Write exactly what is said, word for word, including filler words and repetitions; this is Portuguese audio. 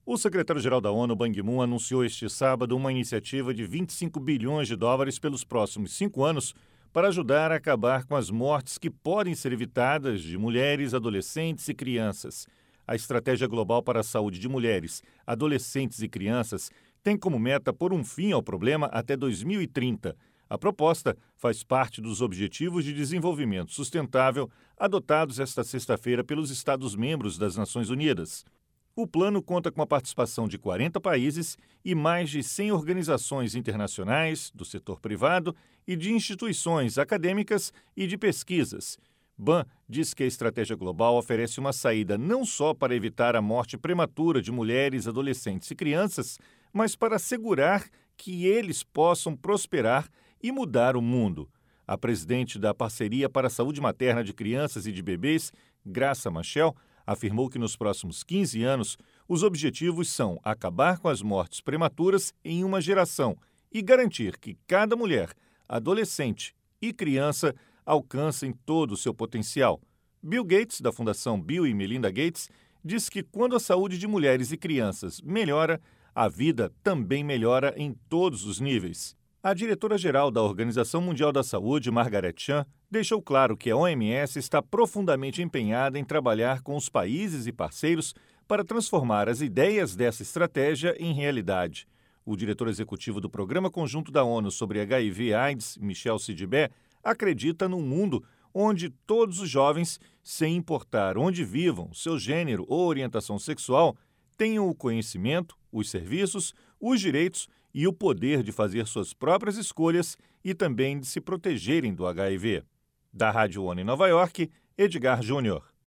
O secretário-geral da ONU, Ban Ki-moon, anunciou este sábado uma iniciativa de vinte e cinco bilhões de dólares pelos próximos cinco anos para ajudar a acabar com as mortes que podem ser evitadas de mulheres, adolescentes e crianças. A Estratégia Global para a Saúde de Mulheres, Adolescentes e Crianças tem como meta pôr um fim ao problema até dois mil e trinta. A proposta faz parte dos Objetivos de Desenvolvimento Sustentável adotados esta sexta-feira pelos Estados-membros das Nações Unidas. O plano conta com a participação de quarenta países e mais de cem organizações internacionais, do setor privado e de instituições acadêmicas e de pesquisas. Ban diz que a estratégia global oferece uma saída não só para evitar a morte prematura de mulheres, adolescentes e crianças, mas para assegurar que eles possam prosperar e mudar o mundo. A presidente da Parceria para a Saúde Materna de Crianças e de Bebês, Graça Machel, afirmou que nos próximos quinze anos os objetivos são acabar com as mortes prematuras em uma geração e garantir que cada mulher, adolescente e criança alcancem todo o seu potencial. Bill Gates, da Fundação Bill e Melinda Gates, diz que quando a saúde de mulheres e crianças melhora, a vida também melhora em todos os níveis. A diretora-geral da Organização Mundial da Saúde, Margaret Chan, deixou claro que a O M S está profundamente empenhada em trabalhar com os países e parceiros para transformar as ideias dessa estratégia em realidade. O diretor executivo do Programa Conjunto da ONU sobre H I V/AIDS, Michel Sidibé, acredita num mundo onde todos os jovens, sem importar onde vivam, seu gênero ou orientação sexual, tenham o conhecimento, os serviços, os direitos e o poder de fazer suas próprias escolhas e também de se protegerem do H I V. Da Rádio ONU em Nova York, Edgar Júnior.